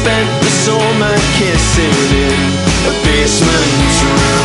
spent the summer kissing in a basement room.